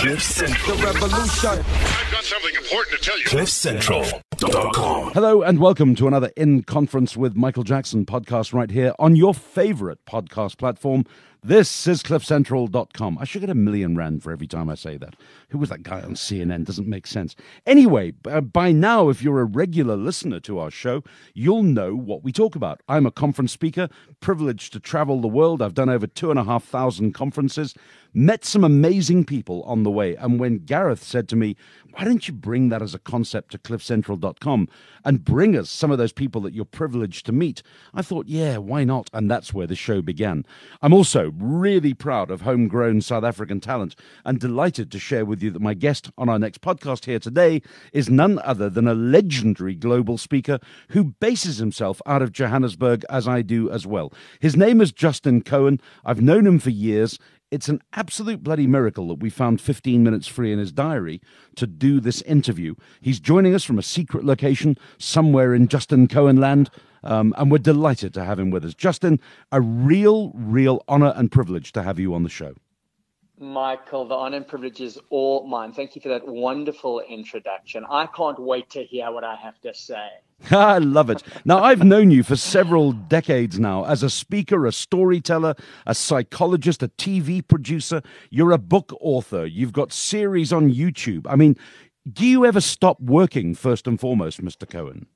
The revolution. I've got something important to tell you. CliffCentral.com. Hello and welcome to another In Conference with Michael Jackson podcast right here on your favorite podcast platform. This is CliffCentral.com. I should get R1,000,000 for every time I say that. Who was that guy on CNN? Doesn't make sense. Anyway, by now, if you're a regular listener to our show, you'll know what we talk about. I'm a conference speaker, privileged to travel the world. I've done over 2,500 conferences, met some amazing people on the way. And when Gareth said to me, why don't you bring that as a concept to CliffCentral.com and bring us some of those people that you're privileged to meet? I thought, yeah, why not? And that's where the show began. I'm also really proud of homegrown South African talent and delighted to share with you that my guest on our next podcast here today is none other than a legendary global speaker who bases himself out of Johannesburg, as I do as well. His name is Justin Cohen. I've known him for years. It's an absolute bloody miracle that we found 15 minutes free in his diary to do this interview. He's joining us from a secret location somewhere in Justin Cohen land, and we're delighted to have him with us. Justin, a real honor and privilege to have you on the show. Michael, the honor and privilege is all mine. Thank you for that wonderful introduction. I can't wait to hear what I have to say. I love it. Now, I've known you for several decades now as a speaker, a storyteller, a psychologist, a TV producer. You're a book author. You've got series on YouTube. I mean, do you ever stop working, first and foremost, Mr. Cohen?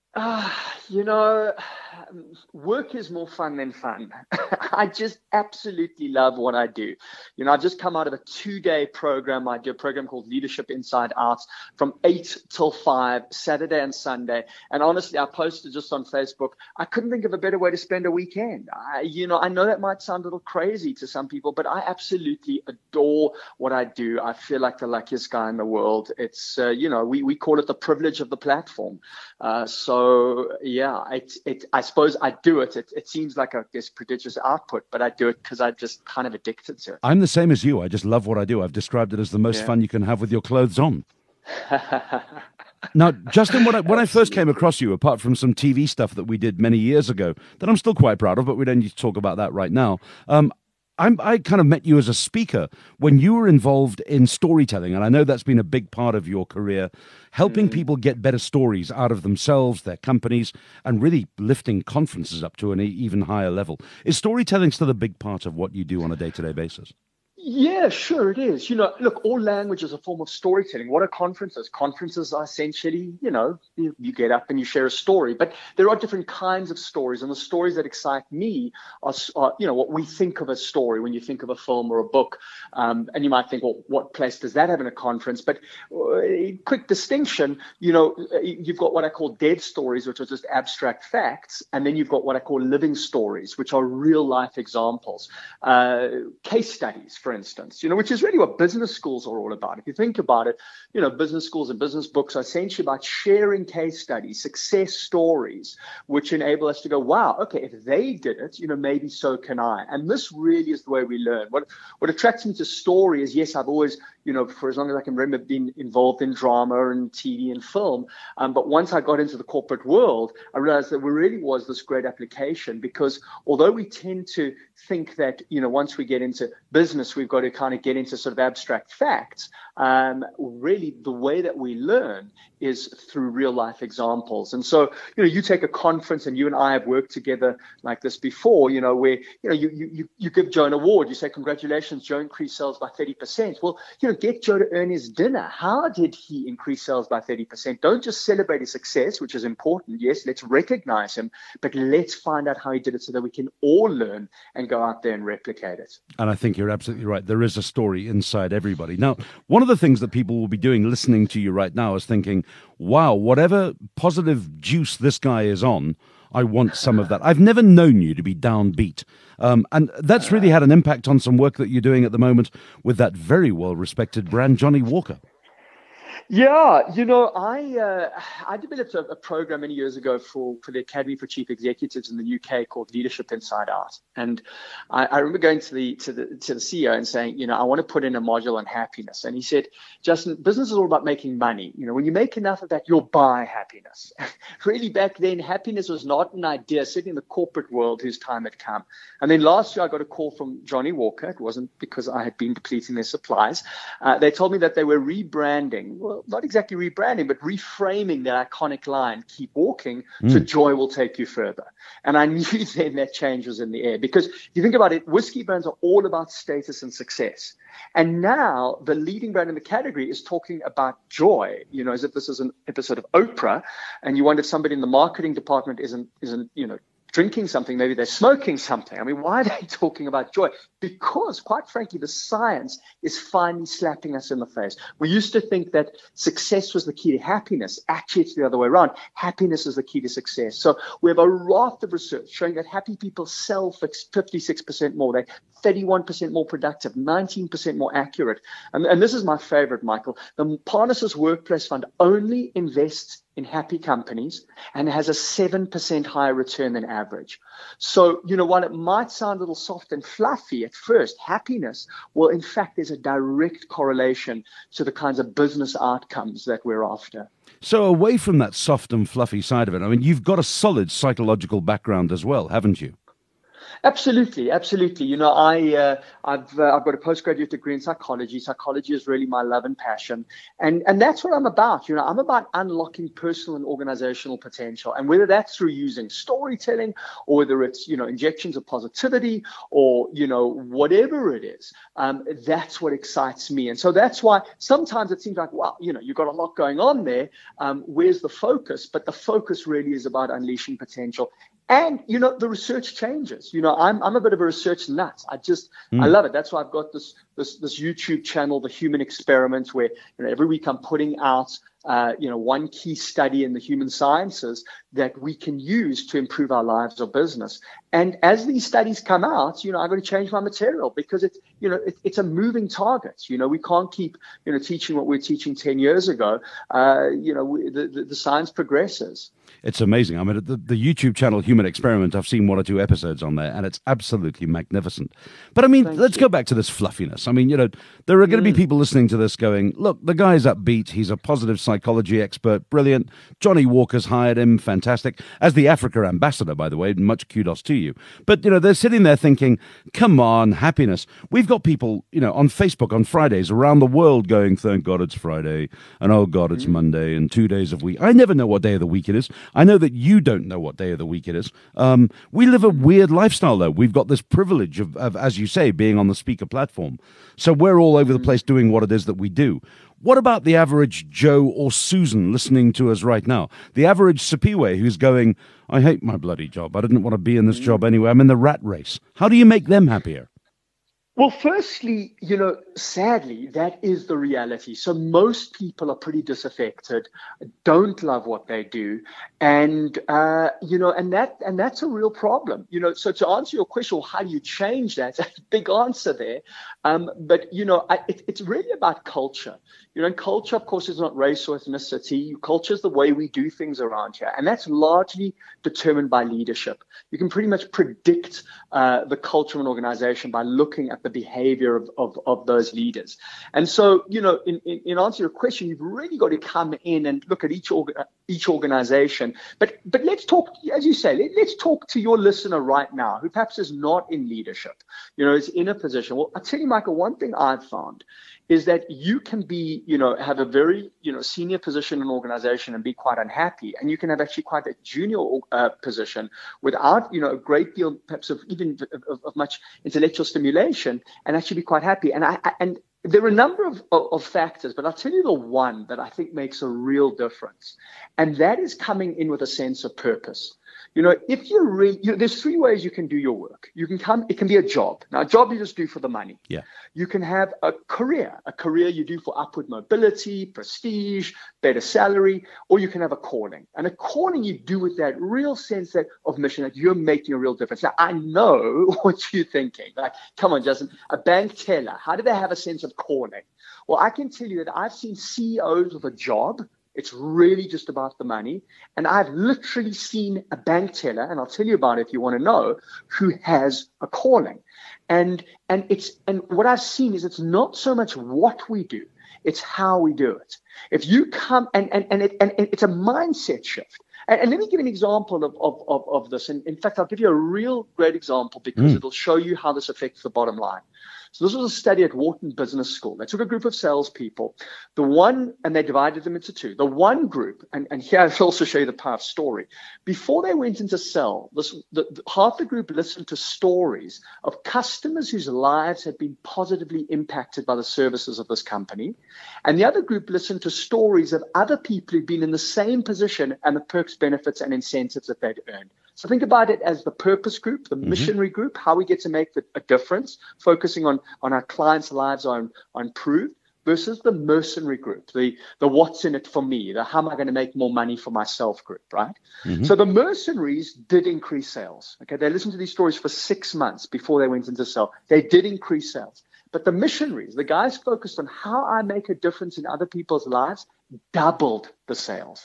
Work is more fun than fun. I just absolutely love what I do. I've just come out of a 2-day program. I do a program called Leadership Inside Out from 8 till 5, Saturday and Sunday. And honestly, I posted just on Facebook, I couldn't think of a better way to spend a weekend. I know that might sound a little crazy to some people, but I absolutely adore what I do. I feel like the luckiest guy in the world. It's, we call it the privilege of the platform. I suppose I do it. It seems like this prodigious output, but I do it because I'm just kind of addicted to it. I'm the same as you. I just love what I do. I've described it as the most fun you can have with your clothes on. Now, Justin, when I first came across you, apart from some TV stuff that we did many years ago, that I'm still quite proud of, but we don't need to talk about that right now. I kind of met you as a speaker when you were involved in storytelling, and I know that's been a big part of your career, helping people get better stories out of themselves, their companies, and really lifting conferences up to an even higher level. Is storytelling still a big part of what you do on a day-to-day basis? Yeah, sure it is. Look, all language is a form of storytelling. What are conferences? Conferences are essentially, you get up and you share a story. But there are different kinds of stories. And the stories that excite me are what we think of as story when you think of a film or a book. And you might think, well, what place does that have in a conference? But quick distinction, you've got what I call dead stories, which are just abstract facts. And then you've got what I call living stories, which are real life examples, case studies, for instance, which is really what business schools are all about. If you think about it, business schools and business books are essentially about sharing case studies, success stories, which enable us to go, wow, okay, if they did it, maybe so can I. And this really is the way we learn. What attracts me to story is, yes, I've always, for as long as I can remember, been involved in drama and TV and film. But once I got into the corporate world, I realized that there really was this great application, because although we tend to think that, once we get into business, we've got to kind of get into sort of abstract facts. Really, the way that we learn is through real life examples. And so, you take a conference, and you and I have worked together like this before, where, you give Joe an award. You say, congratulations, Joe increased sales by 30%. Well, get Joe to earn his dinner. How did he increase sales by 30%? Don't just celebrate his success, which is important. Yes, let's recognize him, but let's find out how he did it so that we can all learn and go out there and replicate it. And I think you're absolutely right. There is a story inside everybody. Now, one of the things that people will be doing listening to you right now is thinking, wow, whatever positive juice this guy is on, I want some of that. I've never known you to be downbeat. And that's really had an impact on some work that you're doing at the moment with that very well-respected brand, Johnnie Walker. Yeah, I developed a program many years ago for the Academy for Chief Executives in the UK called Leadership Inside Out, and I remember going to the CEO and saying, I want to put in a module on happiness, and he said, Justin, business is all about making money. When you make enough of that, you'll buy happiness. Really, back then, happiness was not an idea, certainly in the corporate world, whose time had come. And then last year, I got a call from Johnny Walker. It wasn't because I had been depleting their supplies. They told me that they were rebranding. Well, not exactly rebranding, but reframing their iconic line, keep walking, so joy will take you further. And I knew then that change was in the air, because if you think about it, whiskey brands are all about status and success. And now the leading brand in the category is talking about joy, as if this is an episode of Oprah, and you wonder if somebody in the marketing department isn't drinking something, maybe they're smoking something. I mean, why are they talking about joy? Because, quite frankly, the science is finally slapping us in the face. We used to think that success was the key to happiness. Actually, it's the other way around. Happiness is the key to success. So we have a raft of research showing that happy people sell for 56% more. They're 31% more productive, 19% more accurate. And this is my favorite, Michael. The Parnassus Workplace Fund only invests in happy companies and has a 7% higher return than average. So, while it might sound a little soft and fluffy at first, happiness, well, in fact, there's a direct correlation to the kinds of business outcomes that we're after. So away from that soft and fluffy side of it, I mean, you've got a solid psychological background as well, haven't you? Absolutely. I've got a postgraduate degree in psychology. Psychology is really my love and passion, and that's what I'm about. I'm about unlocking personal and organizational potential, and whether that's through using storytelling, or whether it's injections of positivity, or whatever it is, that's what excites me. And so that's why sometimes it seems like, well, you've got a lot going on there. Where's the focus? But the focus really is about unleashing potential. And, the research changes. I'm a bit of a research nut. I love it. That's why I've got this YouTube channel, The Human Experiment, where every week I'm putting out one key study in the human sciences that we can use to improve our lives or business. And as these studies come out, I'm going to change my material, because it's a moving target. We can't keep teaching what we were teaching 10 years ago. The science progresses. It's amazing. I mean, the YouTube channel Human Experiment, I've seen 1 or 2 episodes on there, and it's absolutely magnificent. But I mean, let's go back to this fluffiness. I mean, there are going to be people listening to this going, look, the guy's upbeat. He's a positive psychology expert. Brilliant. Johnny Walker's hired him. Fantastic. As the Africa ambassador, by the way, much kudos to you. But, they're sitting there thinking, come on, happiness. We've got people, on Facebook on Fridays around the world going, thank God it's Friday, and oh God, it's Monday, and 2 days of week. I never know what day of the week it is. I know that you don't know what day of the week it is. We live a weird lifestyle, though. We've got this privilege of, as you say, being on the speaker platform. So we're all over the place doing what it is that we do. What about the average Joe or Susan listening to us right now? The average Sipiwe who's going, I hate my bloody job. I didn't want to be in this job anyway. I'm in the rat race. How do you make them happier? Well, firstly, sadly, that is the reality. So most people are pretty disaffected, don't love what they do, and and that's a real problem. So to answer your question, how do you change that? Big answer there. But it's really about culture. And culture, of course, is not race or ethnicity. Culture is the way we do things around here, and that's largely determined by leadership. You can pretty much predict the culture of an organization by looking at the behavior of those leaders. And so, in answer to your question, you've really got to come in and look at each organization. But let's talk, as you say, let's talk to your listener right now, who perhaps is not in leadership, is in a position. Well, I'll tell you, Michael, one thing I've found is that you can be, have a very, senior position in an organization and be quite unhappy. And you can have actually quite a junior position without, a great deal, perhaps of much intellectual stimulation, and actually be quite happy. And there are a number of factors, but I'll tell you the one that I think makes a real difference. And that is coming in with a sense of purpose. if you're really, there's three ways you can do your work. It can be a job. Now, a job you just do for the money. Yeah. You can have a career you do for upward mobility, prestige, better salary, or you can have a calling. And a calling you do with that real sense of mission, that you're making a real difference. Now, I know what you're thinking. Like, come on, Justin, a bank teller, how do they have a sense of calling? Well, I can tell you that I've seen CEOs with a job. It's really just about the money. And I've literally seen a bank teller, and I'll tell you about it if you want to know, who has a calling. And what I've seen is it's not so much what we do, it's how we do it. If you come and it's a mindset shift. And let me give an example of this. And in fact, I'll give you a real great example because it'll show you how this affects the bottom line. So this was a study at Wharton Business School. They took a group of salespeople, and they divided them into two. The one group, and here I'll also show you the power of story. Before they went into sell, half the group listened to stories of customers whose lives had been positively impacted by the services of this company. And the other group listened to stories of other people who'd been in the same position and the perks, benefits, and incentives that they'd earned. So think about it as the purpose group, the missionary group, how we get to make a difference, focusing on our clients' lives are improved, versus the mercenary group, the what's in it for me, the how am I going to make more money for myself group, right? So the mercenaries did increase sales. Okay, they listened to these stories for 6 months before they went into sell. They did increase sales. But the missionaries, the guys focused on how I make a difference in other people's lives, doubled the sales.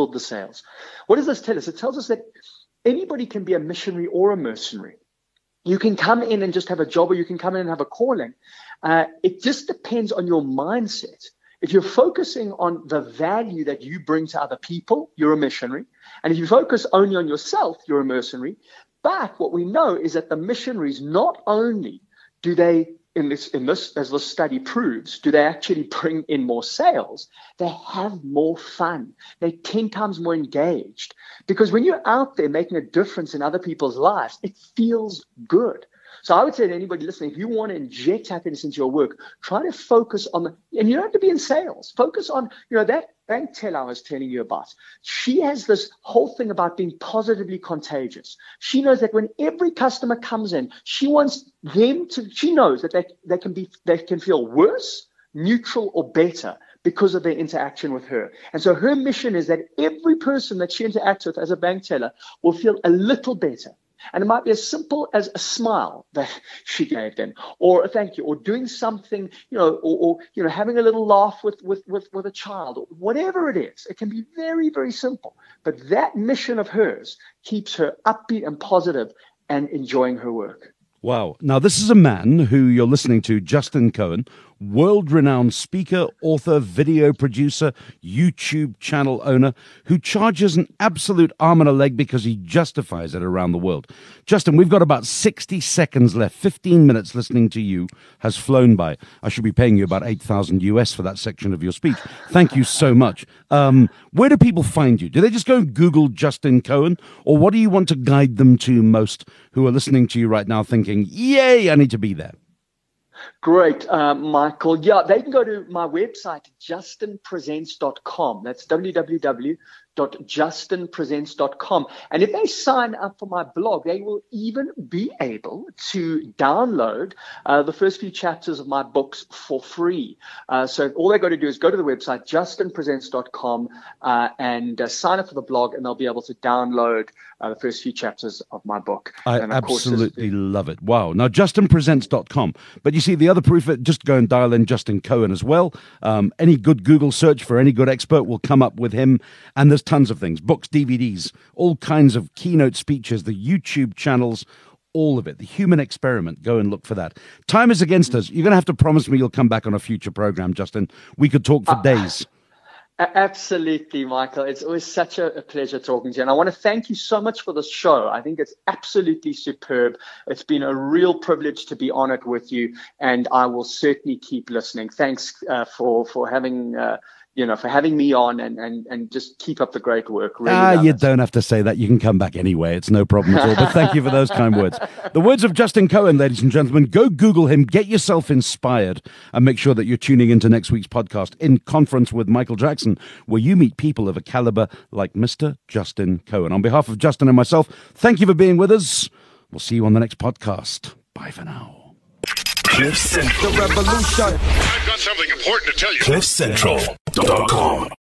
What does this tell us? It tells us that anybody can be a missionary or a mercenary. You can come in and just have a job, or you can come in and have a calling. It just depends on your mindset. If you're focusing on the value that you bring to other people, you're a missionary. And if you focus only on yourself, you're a mercenary. But what we know is that the missionaries, not only do they, in this, as the study proves, do they actually bring in more sales? They have more fun. They're 10 times more engaged. Because when you're out there making a difference in other people's lives, it feels good. So I would say to anybody listening, if you want to inject happiness into your work, try to focus on and you don't have to be in sales. Focus on, that bank teller I was telling you about. She has this whole thing about being positively contagious. She knows that when every customer comes in, she knows that they can feel worse, neutral, or better because of their interaction with her. And so her mission is that every person that she interacts with as a bank teller will feel a little better. And it might be as simple as a smile that she gave them, or a thank you, or doing something, or having a little laugh with a child, or whatever it is. It can be very, very simple. But that mission of hers keeps her upbeat and positive and enjoying her work. Wow. Now, this is a man who you're listening to, Justin Cohen, world-renowned speaker, author, video producer, YouTube channel owner, who charges an absolute arm and a leg because he justifies it around the world. Justin, we've got about 60 seconds left. 15 minutes listening to you has flown by. I should be paying you about $8,000 US for that section of your speech. Thank you so much. Where do people find you? Do they just go and Google Justin Cohen? Or what do you want to guide them to most who are listening to you right now thinking, yay, I need to be there? Great, Michael. Yeah, they can go to my website, justinpresents.com. That's www.justinpresents.com. And if they sign up for my blog, they will even be able to download the first few chapters of my books for free. So all they got to do is go to the website, justinpresents.com, and sign up for the blog, and they'll be able to download the first few chapters of my book. I absolutely love it. Wow. Now, justinpresents.com. But you see, the other proof, just go and dial in Justin Cohen as well. Any good Google search for any good expert will come up with him. And there's tons of things, books, DVDs, all kinds of keynote speeches, the YouTube channels, all of it. The Human Experiment. Go and look for that. Time is against us. You're going to have to promise me you'll come back on a future program, Justin. We could talk for days. Absolutely, Michael. It's always such a pleasure talking to you. And I want to thank you so much for this show. I think it's absolutely superb. It's been a real privilege to be on it with you, and I will certainly keep listening. Thanks for having for having me on and just keep up the great work. Really you don't have to say that. You can come back anyway. It's no problem at all. But thank you for those kind words. The words of Justin Cohen, ladies and gentlemen. Go Google him, get yourself inspired, and make sure that you're tuning into next week's podcast, In Conference with Michael Jackson, where you meet people of a caliber like Mr. Justin Cohen. On behalf of Justin and myself, thank you for being with us. We'll see you on the next podcast. Bye for now. Cliff Central. The revolution. I've got something important to tell you. CliffCentral.com